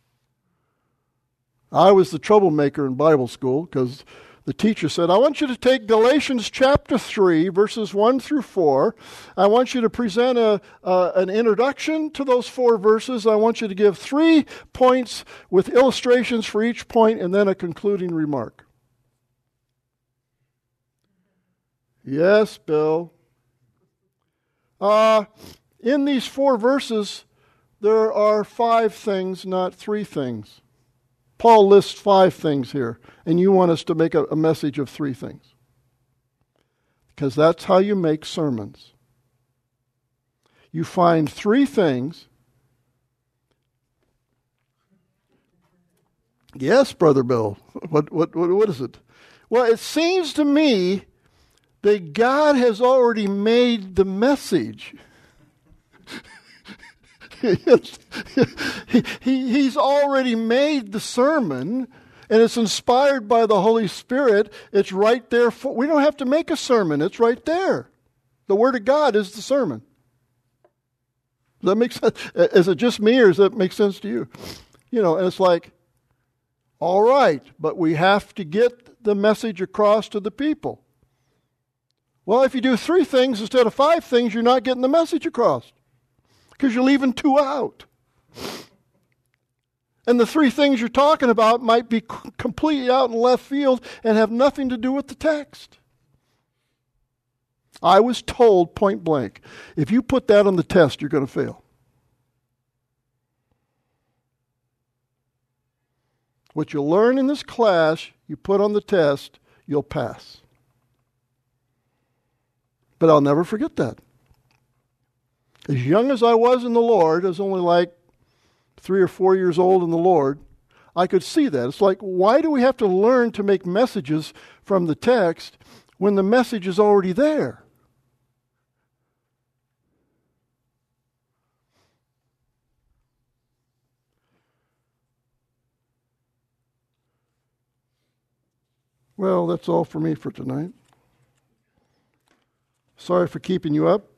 I was the troublemaker in Bible school because the teacher said, I want you to take Galatians chapter three, verses one through four. I want you to present a, uh, an introduction to those four verses. I want you to give three points with illustrations for each point and then a concluding remark. Yes, Bill. Uh, in these four verses, there are five things, not three things. Paul lists five things here, and you want us to make a, a message of three things. Because that's how you make sermons. you find three things. Yes, Brother Bill. What, what, what, what is it? Well, it seems to me that God has already made the message. he, he, he's already made the sermon, and it's inspired by the Holy Spirit. It's right there. For, we don't have to make a sermon. It's right there. The Word of God is the sermon. Does that make sense? Is it just me, or does that make sense to you? You know, and it's like, all right, but we have to get the message across to the people. Well, if you do three things instead of five things, you're not getting the message across because you're leaving two out. And the three things you're talking about might be c- completely out in left field and have nothing to do with the text. I was told point blank, if you put that on the test, you're going to fail. What you learn in this class, you put on the test, you'll pass. But I'll never forget that. As young as I was in the Lord, I was only like three or four years old in the Lord, I could see that. It's like, why do we have to learn to make messages from the text when the message is already there? Well, that's all for me for tonight. Sorry for keeping you up.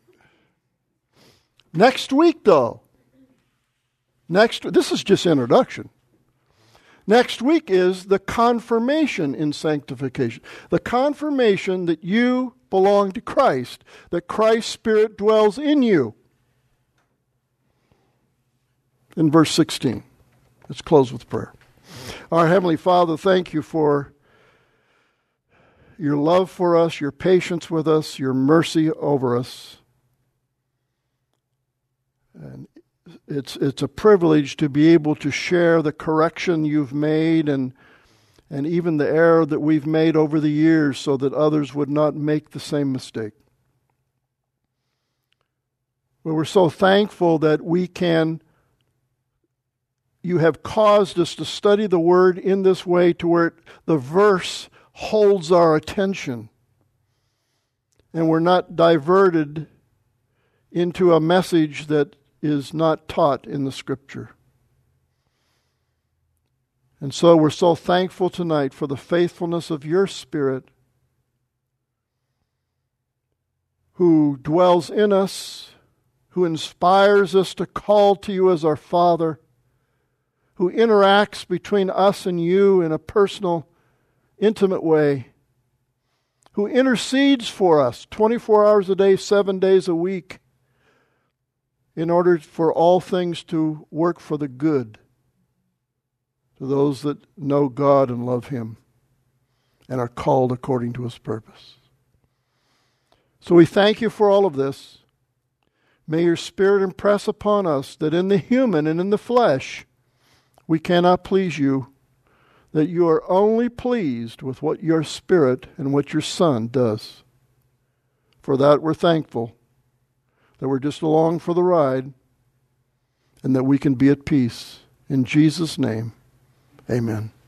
Next week, though, next this is just introduction. Next week is the confirmation in sanctification. The confirmation that you belong to Christ, that Christ's Spirit dwells in you. In verse sixteen. Let's close with prayer. Our Heavenly Father, thank you for your love for us, your patience with us, your mercy over us. And it's it's a privilege to be able to share the correction you've made and and even the error that we've made over the years so that others would not make the same mistake. But we're so thankful that we can, you have caused us to study the Word in this way to where it, the verse holds our attention and we're not diverted into a message that is not taught in the Scripture. And so we're so thankful tonight for the faithfulness of your Spirit who dwells in us, who inspires us to call to you as our Father, who interacts between us and you in a personal, intimate way, who intercedes for us twenty-four hours a day, seven days a week, in order for all things to work for the good to those that know God and love Him and are called according to His purpose. So we thank you for all of this. May your Spirit impress upon us that in the human and in the flesh we cannot please you, that you are only pleased with what your Spirit and what your Son does. For that we're thankful, that we're just along for the ride, and that we can be at peace. In Jesus' name, amen.